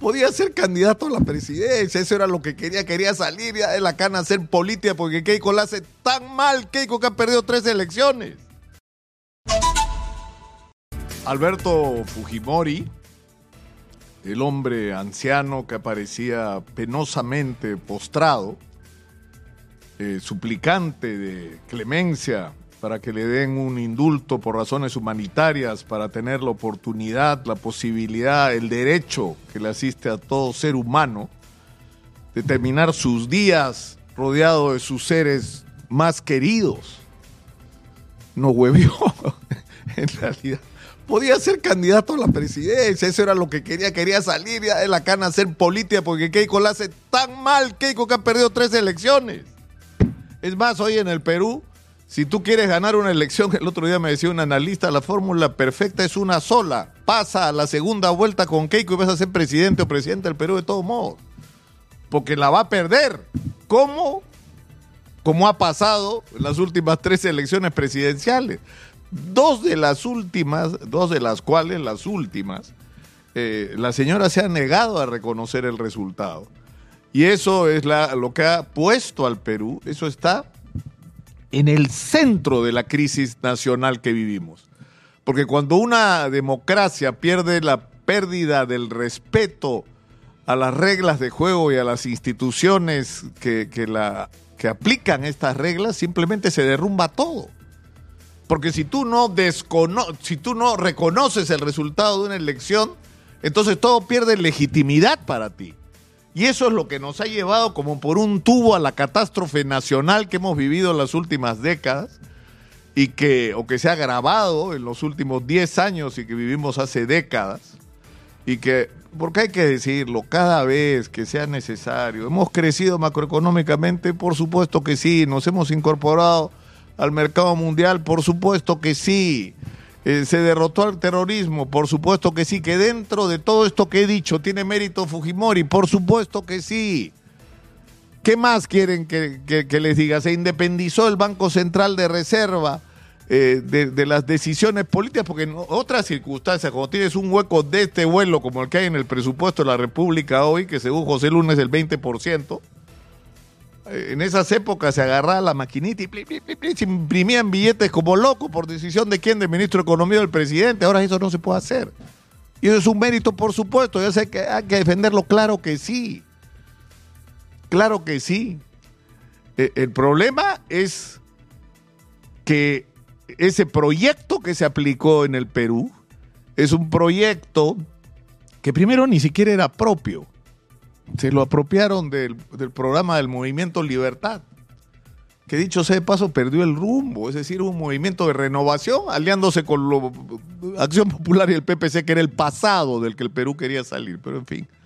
podía ser candidato a la presidencia, eso era lo que quería salir ya de la cana a hacer política, porque Keiko la hace tan mal, Keiko, que ha perdido 3 elecciones. Alberto Fujimori, el hombre anciano que aparecía penosamente postrado, suplicante de clemencia para que le den un indulto por razones humanitarias, para tener la oportunidad, la posibilidad, el derecho que le asiste a todo ser humano de terminar sus días rodeado de sus seres más queridos. No huevió, en realidad. Podía ser candidato a la presidencia, eso era lo que quería salir ya de la cana a hacer política, porque Keiko la hace tan mal, Keiko, que ha perdido 3 elecciones. Es más, hoy en el Perú, si tú quieres ganar una elección, el otro día me decía un analista, la fórmula perfecta es una sola. Pasa a la segunda vuelta con Keiko y vas a ser presidente o presidente del Perú de todos modos. Porque la va a perder. ¿Cómo? Como ha pasado en las últimas 3 elecciones presidenciales. Dos de las cuales, la señora se ha negado a reconocer el resultado. Y eso es lo que ha puesto al Perú, eso está en el centro de la crisis nacional que vivimos. Porque cuando una democracia pierde la pérdida del respeto a las reglas de juego y a las instituciones que aplican estas reglas, simplemente se derrumba todo. Porque si tú no reconoces el resultado de una elección, entonces todo pierde legitimidad para ti. Y eso es lo que nos ha llevado como por un tubo a la catástrofe nacional que hemos vivido en las últimas décadas o que se ha agravado en los últimos 10 años y que vivimos hace décadas. Y que, porque hay que decirlo, cada vez que sea necesario, hemos crecido macroeconómicamente, por supuesto que sí, nos hemos incorporado al mercado mundial, por supuesto que sí. Se derrotó al terrorismo, por supuesto que sí. Que dentro de todo esto que he dicho tiene mérito Fujimori, por supuesto que sí. ¿Qué más quieren que les diga? Se independizó el Banco Central de Reserva de las decisiones políticas, porque en otras circunstancias, cuando tienes un hueco de este vuelo como el que hay en el presupuesto de la República hoy, que según José Luna es el 20%, en esas épocas se agarraba la maquinita y se imprimían billetes como locos por decisión de quién, del ministro de Economía o del presidente. Ahora eso no se puede hacer. Y eso es un mérito, por supuesto. Yo sé que hay que defenderlo, claro que sí. Claro que sí. El problema es que ese proyecto que se aplicó en el Perú es un proyecto que primero ni siquiera era propio. Se lo apropiaron del programa del Movimiento Libertad, que dicho sea de paso perdió el rumbo, es decir, un movimiento de renovación aliándose con Acción Popular y el PPC, que era el pasado del que el Perú quería salir. Pero en fin,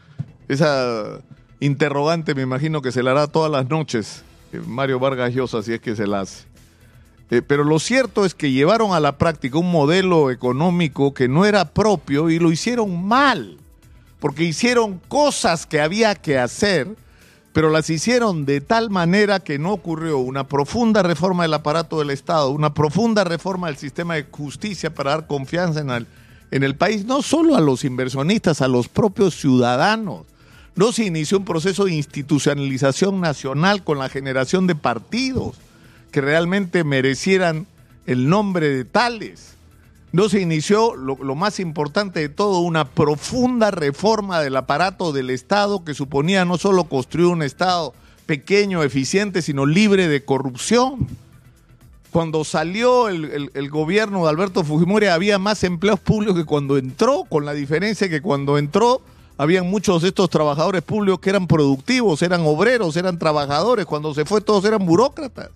esa interrogante me imagino que se la hará todas las noches Mario Vargas Llosa, si es que se la hace. Pero lo cierto es que llevaron a la práctica un modelo económico que no era propio y lo hicieron mal. Porque hicieron cosas que había que hacer, pero las hicieron de tal manera que no ocurrió una profunda reforma del aparato del Estado, una profunda reforma del sistema de justicia para dar confianza en el país, no solo a los inversionistas, a los propios ciudadanos. No se inició un proceso de institucionalización nacional con la generación de partidos que realmente merecieran el nombre de tales. No se inició, lo más importante de todo, una profunda reforma del aparato del Estado que suponía no solo construir un Estado pequeño, eficiente, sino libre de corrupción. Cuando salió el gobierno de Alberto Fujimori había más empleos públicos que cuando entró, con la diferencia que cuando entró habían muchos de estos trabajadores públicos que eran productivos, eran obreros, eran trabajadores. Cuando se fue todos eran burócratas.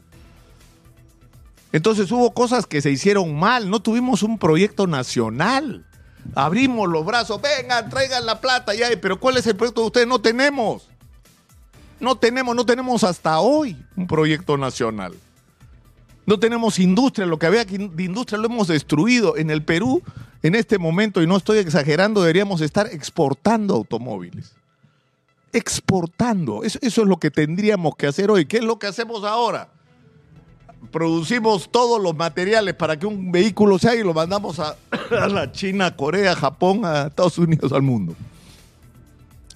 Entonces hubo cosas que se hicieron mal, no tuvimos un proyecto nacional. Abrimos los brazos, vengan, traigan la plata ya, pero ¿cuál es el proyecto de ustedes? No tenemos hasta hoy un proyecto nacional. No tenemos industria, lo que había de industria lo hemos destruido. En el Perú, en este momento, y no estoy exagerando, deberíamos estar exportando automóviles. Exportando, eso es lo que tendríamos que hacer hoy. ¿Qué es lo que hacemos ahora? Producimos todos los materiales para que un vehículo sea y lo mandamos a la China, a Corea, a Japón, a Estados Unidos, al mundo.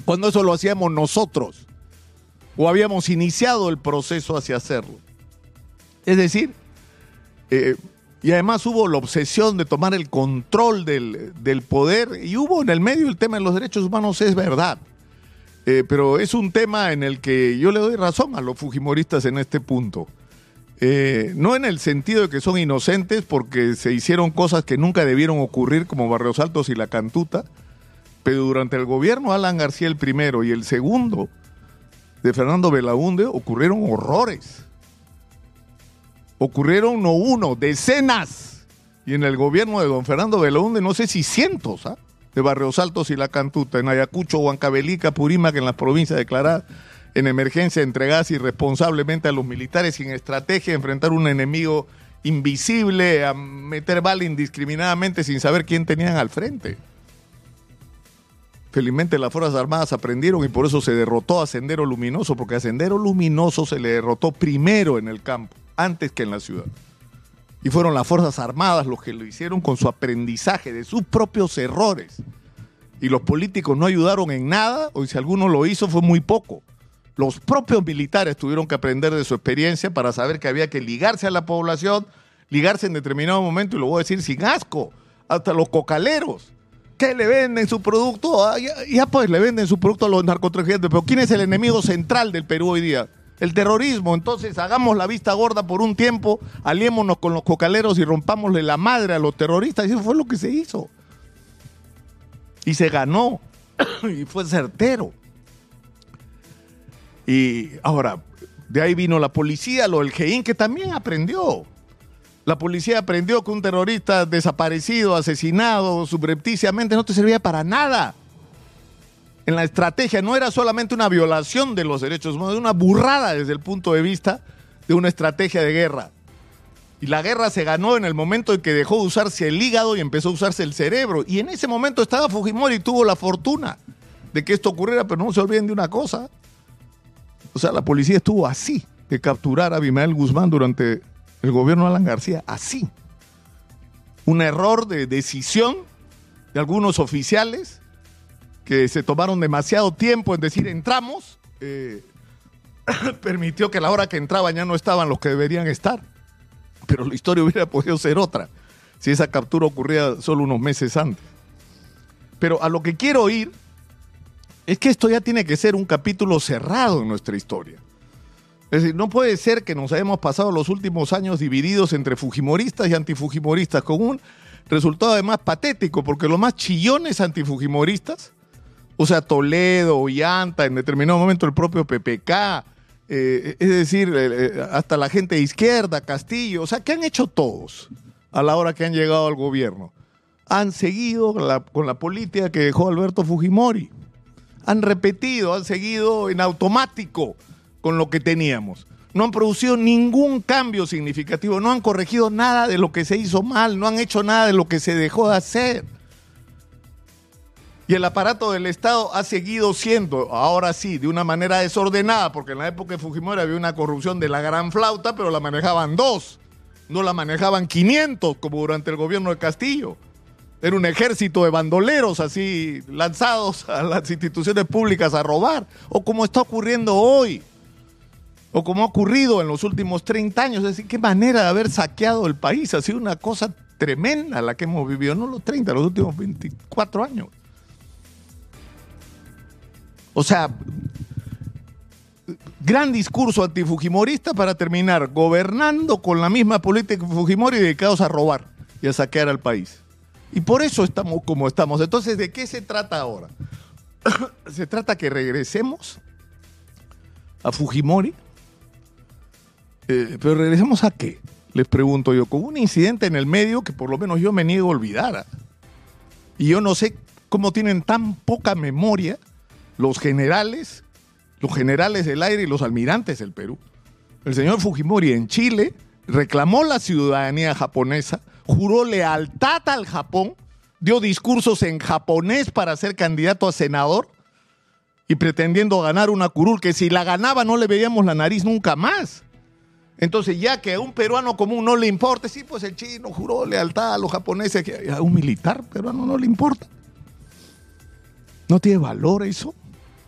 cuando eso lo hacíamos nosotros, o habíamos iniciado el proceso hacia hacerlo. Es decir, y además hubo la obsesión de tomar el control del poder, y hubo en el medio el tema de los derechos humanos, es verdad. Pero es un tema en el que yo le doy razón a los fujimoristas en este punto. No en el sentido de que son inocentes porque se hicieron cosas que nunca debieron ocurrir, como Barrios Altos y La Cantuta, pero durante el gobierno de Alan García el primero y el segundo de Fernando Belaúnde ocurrieron horrores. Ocurrieron no uno, decenas. Y en el gobierno de don Fernando Belaúnde no sé si cientos, de Barrios Altos y La Cantuta, en Ayacucho, Huancavelica, Purímac, en las provincias declaradas en emergencia, entregadas irresponsablemente a los militares sin estrategia, a enfrentar un enemigo invisible, a meter bala indiscriminadamente sin saber quién tenían al frente. Felizmente las Fuerzas Armadas aprendieron y por eso se derrotó a Sendero Luminoso, porque a Sendero Luminoso se le derrotó primero en el campo, antes que en la ciudad. Y fueron las Fuerzas Armadas los que lo hicieron con su aprendizaje de sus propios errores. Y los políticos no ayudaron en nada, o si alguno lo hizo fue muy poco. Los propios militares tuvieron que aprender de su experiencia para saber que había que ligarse a la población, ligarse en determinado momento, y lo voy a decir sin asco, hasta los cocaleros. ¿Qué le venden su producto? Ya pues le venden su producto a los narcotraficantes, pero ¿quién es el enemigo central del Perú hoy día? El terrorismo. Entonces hagamos la vista gorda por un tiempo, aliémonos con los cocaleros y rompámosle la madre a los terroristas. Y eso fue lo que se hizo. Y se ganó. Y fue certero. Y ahora, de ahí vino la policía, lo del GEIN, que también aprendió. La policía aprendió que un terrorista desaparecido, asesinado subrepticiamente no te servía para nada. En la estrategia no era solamente una violación de los derechos humanos, era una burrada desde el punto de vista de una estrategia de guerra. Y la guerra se ganó en el momento en que dejó de usarse el hígado y empezó a usarse el cerebro. Y en ese momento estaba Fujimori y tuvo la fortuna de que esto ocurriera, pero no se olviden de una cosa. O sea, la policía estuvo así de capturar a Abimael Guzmán durante el gobierno de Alan García, así. Un error de decisión de algunos oficiales que se tomaron demasiado tiempo en decir entramos, permitió que a la hora que entraban ya no estaban los que deberían estar. Pero la historia hubiera podido ser otra si esa captura ocurría solo unos meses antes. Pero a lo que quiero ir es que esto ya tiene que ser un capítulo cerrado en nuestra historia. Es decir, no puede ser que nos hayamos pasado los últimos años divididos entre fujimoristas y antifujimoristas, con un resultado además patético, porque los más chillones antifujimoristas, o sea, Toledo, Ollanta, en determinado momento el propio PPK, es decir, hasta la gente de izquierda, Castillo, o sea, ¿qué han hecho todos a la hora que han llegado al gobierno? Han seguido con la política que dejó Alberto Fujimori. Han repetido, han seguido en automático con lo que teníamos. No han producido ningún cambio significativo, no han corregido nada de lo que se hizo mal, no han hecho nada de lo que se dejó de hacer. Y el aparato del Estado ha seguido siendo, ahora sí, de una manera desordenada, porque en la época de Fujimori había una corrupción de la gran flauta, pero la manejaban 2, no la manejaban 500, como durante el gobierno de Castillo. Era un ejército de bandoleros así lanzados a las instituciones públicas a robar, o como está ocurriendo hoy, o como ha ocurrido en los últimos 30 años. Es decir, qué manera de haber saqueado el país. Ha sido una cosa tremenda la que hemos vivido, no los 30, los últimos 24 años. O sea, gran discurso antifujimorista para terminar gobernando con la misma política de Fujimori, dedicados a robar y a saquear al país. Y por eso estamos como estamos. Entonces, ¿de qué se trata ahora? Se trata que regresemos a Fujimori. ¿Pero regresemos a qué? Les pregunto yo, con un incidente en el medio que por lo menos yo me niego a olvidar. Y yo no sé cómo tienen tan poca memoria los generales del aire y los almirantes del Perú. El señor Fujimori en Chile reclamó la ciudadanía japonesa, juró lealtad al Japón, dio discursos en japonés para ser candidato a senador y pretendiendo ganar una curul que si la ganaba no le veíamos la nariz nunca más. Entonces, ya que a un peruano común no le importa, sí, pues el chino juró lealtad a los japoneses, a un militar peruano no le importa. ¿No tiene valor eso?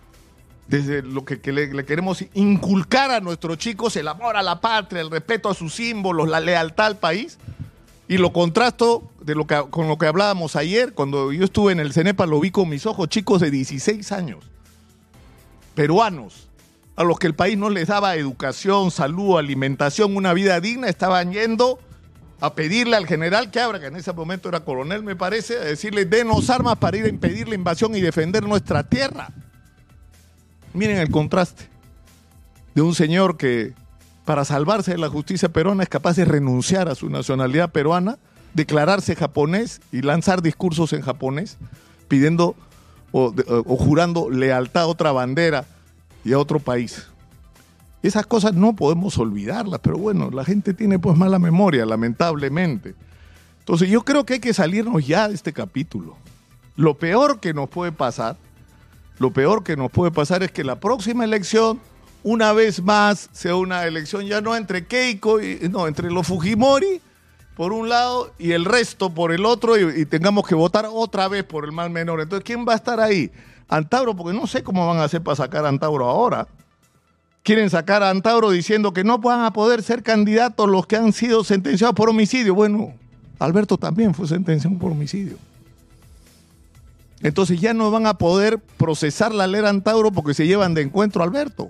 desde lo que le queremos inculcar a nuestros chicos, el amor a la patria, el respeto a sus símbolos, la lealtad al país, y lo contrasto con lo que hablábamos ayer. Cuando yo estuve en el CENEPA lo vi con mis ojos, chicos de 16 años, peruanos, a los que el país no les daba educación, salud, alimentación, una vida digna, estaban yendo a pedirle al general que abra, que en ese momento era coronel, me parece, a decirle, denos armas para ir a impedir la invasión y defender nuestra tierra. Miren el contraste de un señor que, para salvarse de la justicia peruana, es capaz de renunciar a su nacionalidad peruana, declararse japonés y lanzar discursos en japonés, pidiendo o jurando lealtad a otra bandera y a otro país. Esas cosas no podemos olvidarlas, pero bueno, la gente tiene pues mala memoria, lamentablemente. Entonces yo creo que hay que salirnos ya de este capítulo. Lo peor que nos puede pasar es que la próxima elección, una vez más, sea una elección ya no entre Keiko, entre los Fujimori por un lado y el resto por el otro, y tengamos que votar otra vez por el mal menor. Entonces, ¿quién va a estar ahí? Antauro, porque no sé cómo van a hacer para sacar a Antauro ahora. Quieren sacar a Antauro diciendo que no van a poder ser candidatos los que han sido sentenciados por homicidio. Bueno, Alberto también fue sentenciado por homicidio. Entonces ya no van a poder procesar la ley Antauro porque se llevan de encuentro a Alberto.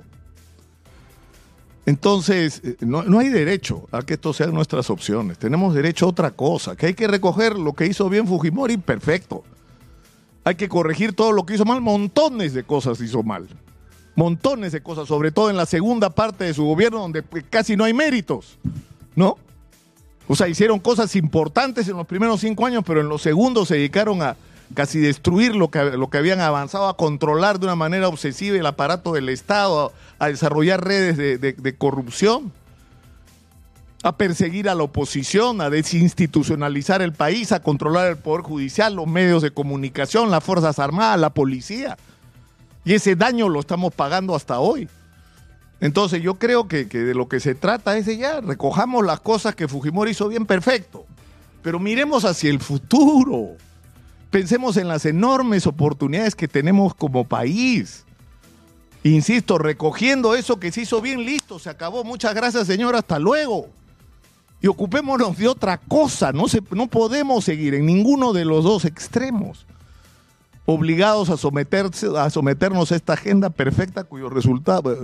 Entonces, no hay derecho a que esto sean nuestras opciones. Tenemos derecho a otra cosa, que hay que recoger lo que hizo bien Fujimori, perfecto. Hay que corregir todo lo que hizo mal, montones de cosas hizo mal. Montones de cosas, sobre todo en la segunda parte de su gobierno, donde casi no hay méritos, ¿no? O sea, hicieron cosas importantes en los primeros 5 años, pero en los segundos se dedicaron a casi destruir lo que habían avanzado, a controlar de una manera obsesiva el aparato del Estado, a desarrollar redes de corrupción, a perseguir a la oposición, a desinstitucionalizar el país, a controlar el Poder Judicial, los medios de comunicación, las Fuerzas Armadas, la policía. Y ese daño lo estamos pagando hasta hoy. Entonces yo creo que de lo que se trata es de ya, recojamos las cosas que Fujimori hizo bien, perfecto, pero miremos hacia el futuro. Pensemos en las enormes oportunidades que tenemos como país. Insisto, recogiendo eso que se hizo bien, listo, se acabó. Muchas gracias, señor, hasta luego. Y ocupémonos de otra cosa. No podemos seguir en ninguno de los dos extremos, obligados a someternos a esta agenda perfecta cuyos resultados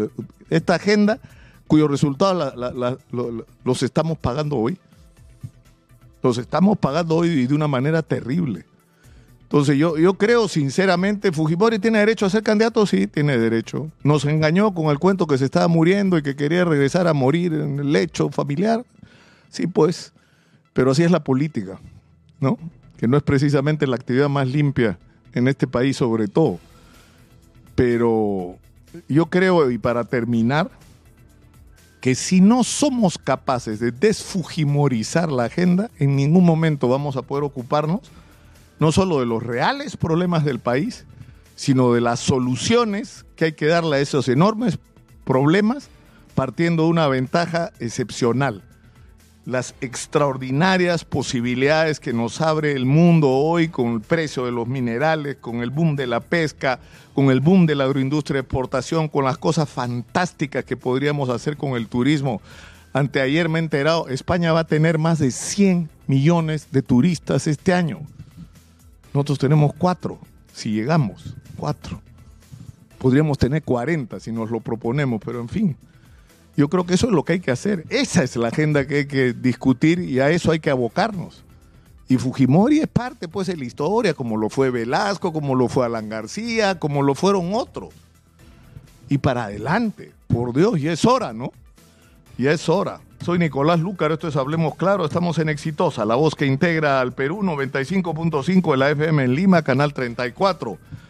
los estamos pagando hoy. Los estamos pagando hoy y de una manera terrible. Entonces yo creo sinceramente, ¿Fujimori tiene derecho a ser candidato? Sí, tiene derecho. Nos engañó con el cuento que se estaba muriendo y que quería regresar a morir en el lecho familiar. Sí, pues, pero así es la política, ¿no? Que no es precisamente la actividad más limpia en este país sobre todo. Pero yo creo, y para terminar, que si no somos capaces de desfujimorizar la agenda, en ningún momento vamos a poder ocuparnos no solo de los reales problemas del país, sino de las soluciones que hay que darle a esos enormes problemas, partiendo de una ventaja excepcional. Las extraordinarias posibilidades que nos abre el mundo hoy con el precio de los minerales, con el boom de la pesca, con el boom de la agroindustria de exportación, con las cosas fantásticas que podríamos hacer con el turismo. Anteayer me he enterado, España va a tener más de 100 millones de turistas este año. Nosotros tenemos 4, si llegamos, 4. Podríamos tener 40 si nos lo proponemos, pero en fin. Yo creo que eso es lo que hay que hacer. Esa es la agenda que hay que discutir y a eso hay que abocarnos. Y Fujimori es parte, pues, de la historia, como lo fue Velasco, como lo fue Alan García, como lo fueron otros. Y para adelante, por Dios, ya es hora, ¿no? Ya es hora. Soy Nicolás Lúcar, esto es Hablemos Claro, estamos en Exitosa, la voz que integra al Perú, 95.5 de la FM en Lima, canal 34.